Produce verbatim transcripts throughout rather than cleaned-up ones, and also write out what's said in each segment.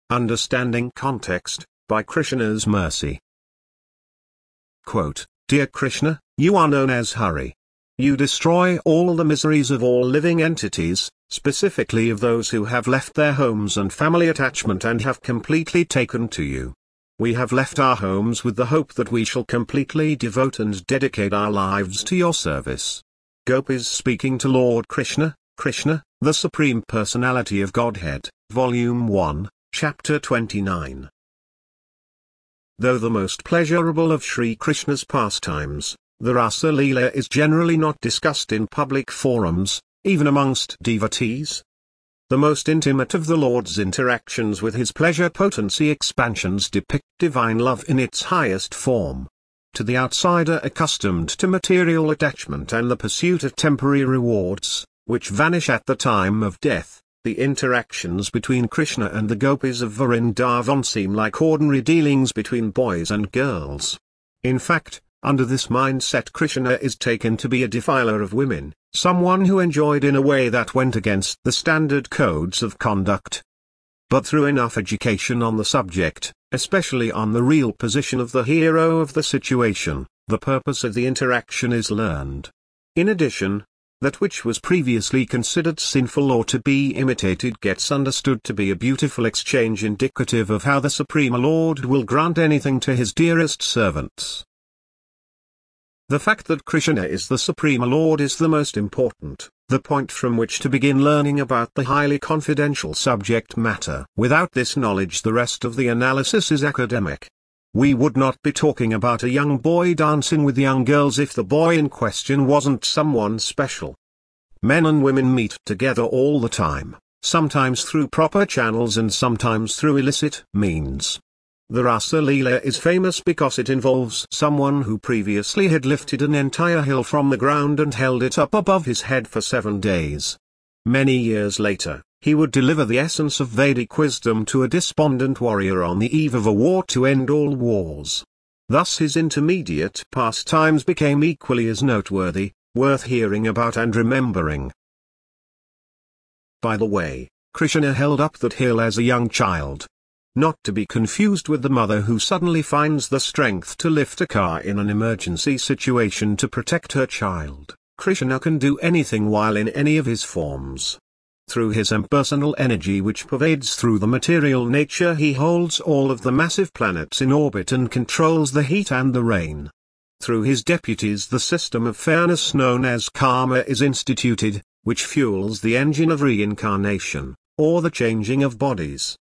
Understanding Context, by Krishna's Mercy. Quote, Dear Krishna, you are known as Hari. You destroy all the miseries of all living entities, specifically of those who have left their homes and family attachment and have completely taken to you. We have left our homes with the hope that we shall completely devote and dedicate our lives to your service. Gopis speaking to Lord Krishna, Krishna, the Supreme Personality of Godhead, Volume one, Chapter twenty-nine. Though the most pleasurable of Sri Krishna's pastimes, the Rasa Leela is generally not discussed in public forums, even amongst devotees. The most intimate of the Lord's interactions with his pleasure potency expansions depict divine love in its highest form. To the outsider accustomed to material attachment and the pursuit of temporary rewards, which vanish at the time of death, the interactions between Krishna and the gopis of Vrindavan seem like ordinary dealings between boys and girls. In fact, under this mindset Krishna is taken to be a defiler of women, someone who enjoyed in a way that went against the standard codes of conduct. But through enough education on the subject, especially on the real position of the hero of the situation, the purpose of the interaction is learned. In addition, that which was previously considered sinful or to be imitated gets understood to be a beautiful exchange indicative of how the Supreme Lord will grant anything to his dearest servants. The fact that Krishna is the Supreme Lord is the most important, the point from which to begin learning about the highly confidential subject matter. Without this knowledge the rest of the analysis is academic. We would not be talking about a young boy dancing with young girls if the boy in question wasn't someone special. Men and women meet together all the time, sometimes through proper channels and sometimes through illicit means. The Rasa Leela is famous because it involves someone who previously had lifted an entire hill from the ground and held it up above his head for seven days. Many years later, he would deliver the essence of Vedic wisdom to a despondent warrior on the eve of a war to end all wars. Thus his intermediate pastimes became equally as noteworthy, worth hearing about and remembering. By the way, Krishna held up that hill as a young child. Not to be confused with the mother who suddenly finds the strength to lift a car in an emergency situation to protect her child. Krishna can do anything while in any of his forms. Through his impersonal energy which pervades through the material nature he holds all of the massive planets in orbit and controls the heat and the rain. Through his deputies the system of fairness known as karma is instituted, which fuels the engine of reincarnation, or the changing of bodies.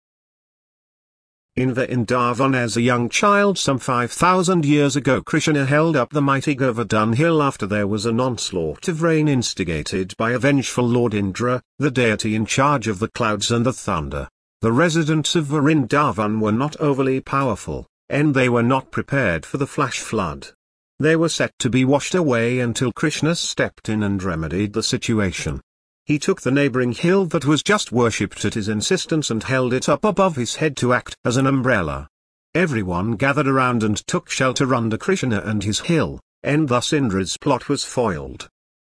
In Vrindavan as a young child some five thousand years ago Krishna held up the mighty Govardhan hill after there was an onslaught of rain instigated by a vengeful Lord Indra, the deity in charge of the clouds and the thunder. The residents of Vrindavan were not overly powerful, and they were not prepared for the flash flood. They were set to be washed away until Krishna stepped in and remedied the situation. He took the neighboring hill that was just worshipped at his insistence and held it up above his head to act as an umbrella. Everyone gathered around and took shelter under Krishna and his hill, and thus Indra's plot was foiled.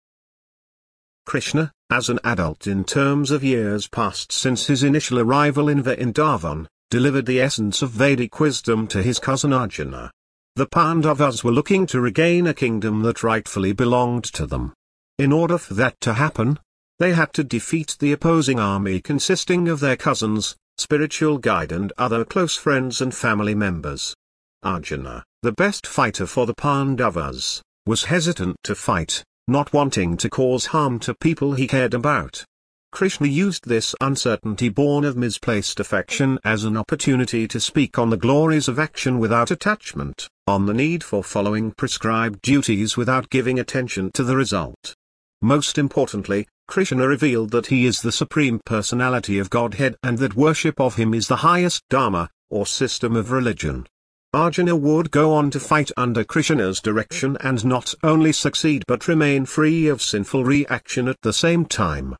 Krishna, as an adult in terms of years passed since his initial arrival in Vrindavan, delivered the essence of Vedic wisdom to his cousin Arjuna. The Pandavas were looking to regain a kingdom that rightfully belonged to them. In order for that to happen, they had to defeat the opposing army consisting of their cousins, spiritual guide and other close friends and family members. Arjuna, the best fighter for the Pandavas, was hesitant to fight, not wanting to cause harm to people he cared about. Krishna used this uncertainty born of misplaced affection as an opportunity to speak on the glories of action without attachment, on the need for following prescribed duties without giving attention to the result. Most importantly, Krishna revealed that he is the Supreme Personality of Godhead and that worship of him is the highest dharma, or system of religion. Arjuna would go on to fight under Krishna's direction and not only succeed but remain free of sinful reaction at the same time.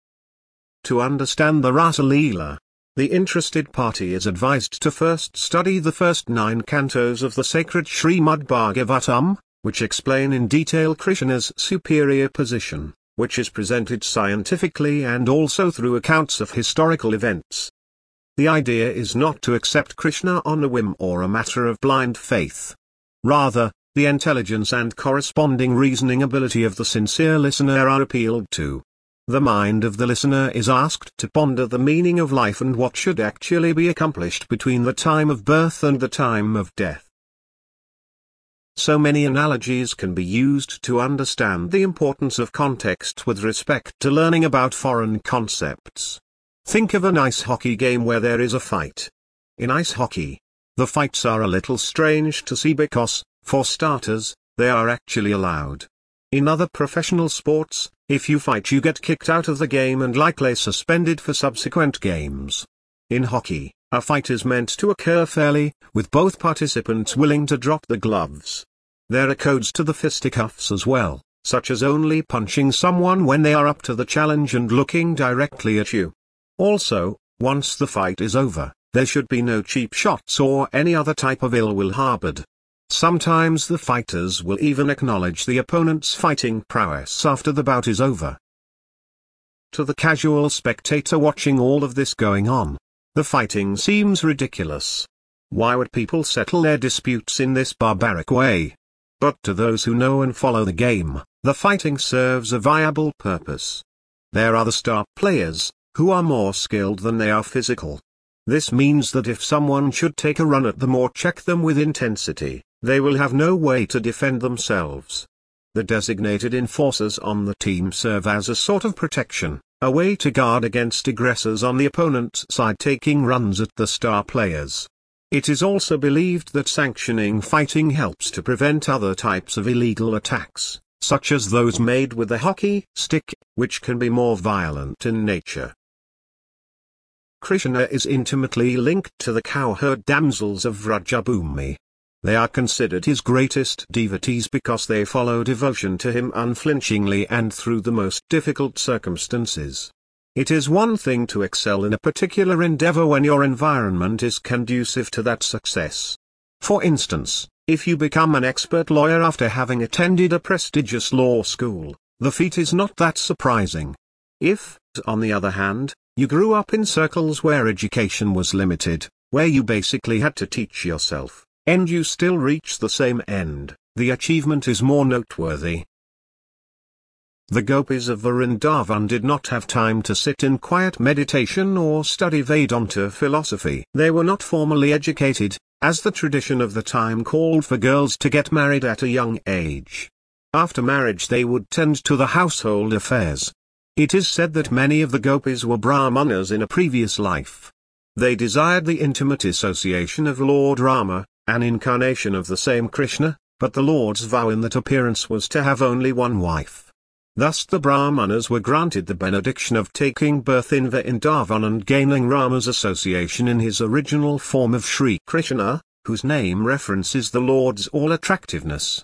To understand the Rasa Leela, the interested party is advised to first study the first nine cantos of the sacred Srimad Bhagavatam, which explain in detail Krishna's superior position, which is presented scientifically and also through accounts of historical events. The idea is not to accept Krishna on a whim or a matter of blind faith. Rather, the intelligence and corresponding reasoning ability of the sincere listener are appealed to. The mind of the listener is asked to ponder the meaning of life and what should actually be accomplished between the time of birth and the time of death. So many analogies can be used to understand the importance of context with respect to learning about foreign concepts. Think of an ice hockey game where there is a fight. In ice hockey, the fights are a little strange to see because, for starters, they are actually allowed. In other professional sports, if you fight you get kicked out of the game and likely suspended for subsequent games. In hockey, a fight is meant to occur fairly, with both participants willing to drop the gloves. There are codes to the fisticuffs as well, such as only punching someone when they are up to the challenge and looking directly at you. Also, once the fight is over, there should be no cheap shots or any other type of ill will harbored. Sometimes the fighters will even acknowledge the opponent's fighting prowess after the bout is over. To the casual spectator watching all of this going on, the fighting seems ridiculous. Why would people settle their disputes in this barbaric way? But to those who know and follow the game, the fighting serves a viable purpose. There are the star players, who are more skilled than they are physical. This means that if someone should take a run at them or check them with intensity, they will have no way to defend themselves. The designated enforcers on the team serve as a sort of protection, a way to guard against aggressors on the opponent's side taking runs at the star players. It is also believed that sanctioning fighting helps to prevent other types of illegal attacks, such as those made with the hockey stick, which can be more violent in nature. Krishna is intimately linked to the cowherd damsels of Vrajabhumi. They are considered his greatest devotees because they follow devotion to him unflinchingly and through the most difficult circumstances. It is one thing to excel in a particular endeavor when your environment is conducive to that success. For instance, if you become an expert lawyer after having attended a prestigious law school, the feat is not that surprising. If, on the other hand, you grew up in circles where education was limited, where you basically had to teach yourself, and you still reach the same end, the achievement is more noteworthy. The gopis of Vrindavan did not have time to sit in quiet meditation or study Vedanta philosophy. They were not formally educated, as the tradition of the time called for girls to get married at a young age. After marriage they would tend to the household affairs. It is said that many of the gopis were brahmanas in a previous life. They desired the intimate association of Lord Rama, an incarnation of the same Krishna, but the Lord's vow in that appearance was to have only one wife. Thus the Brahmanas were granted the benediction of taking birth in Vrindavan and gaining Rama's association in his original form of Sri Krishna, whose name references the Lord's all-attractiveness.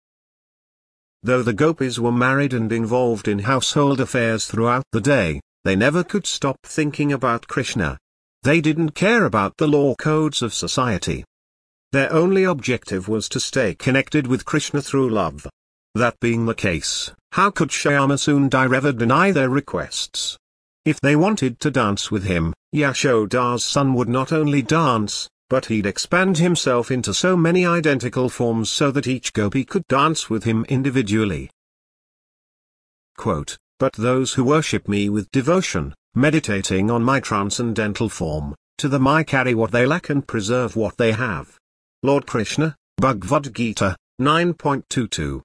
Though the gopis were married and involved in household affairs throughout the day, they never could stop thinking about Krishna. They didn't care about the law codes of society. Their only objective was to stay connected with Krishna through love. That being the case, how could Shyama Sundar ever deny their requests? If they wanted to dance with him, Yashoda's son would not only dance, but he'd expand himself into so many identical forms so that each gopi could dance with him individually. Quote, "But those who worship me with devotion, meditating on my transcendental form, to them I carry what they lack and preserve what they have." Lord Krishna, Bhagavad Gita, nine point twenty-two.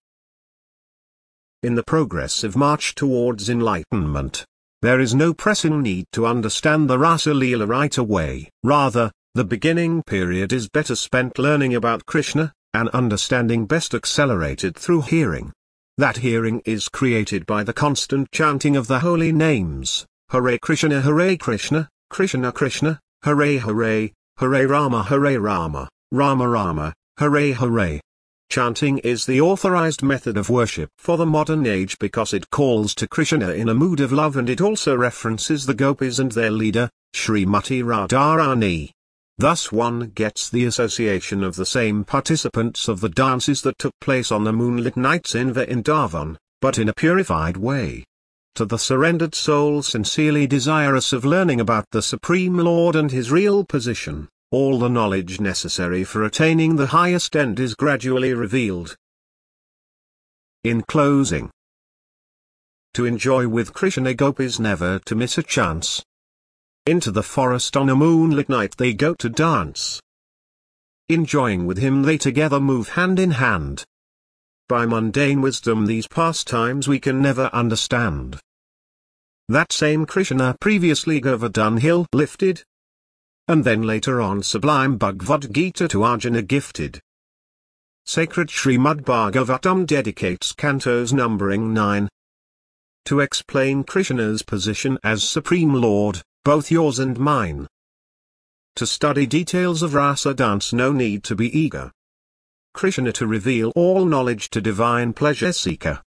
In the progressive march towards enlightenment, there is no pressing need to understand the Rasa Leela right away. Rather, the beginning period is better spent learning about Krishna, an understanding best accelerated through hearing. That hearing is created by the constant chanting of the holy names, Hare Krishna Hare Krishna, Krishna Krishna, Hare Hare, Hare Rama Hare Rama, Rama Rama, Hare Hare. Chanting is the authorized method of worship for the modern age because it calls to Krishna in a mood of love and it also references the gopis and their leader, Srimati Radharani. Thus one gets the association of the same participants of the dances that took place on the moonlit nights in Vrindavan, but in a purified way. To the surrendered soul sincerely desirous of learning about the Supreme Lord and his real position, all the knowledge necessary for attaining the highest end is gradually revealed. In closing, to enjoy with Krishna gopis never to miss a chance. Into the forest on a moonlit night they go to dance. Enjoying with him they together move hand in hand. By mundane wisdom these pastimes we can never understand. That same Krishna previously Govardhan hill lifted, and then later on sublime Bhagavad Gita to Arjuna gifted. Sacred Srimad Bhagavatam dedicates cantos numbering nine. To explain Krishna's position as Supreme Lord, both yours and mine. To study details of rasa dance no need to be eager. Krishna to reveal all knowledge to divine pleasure seeker.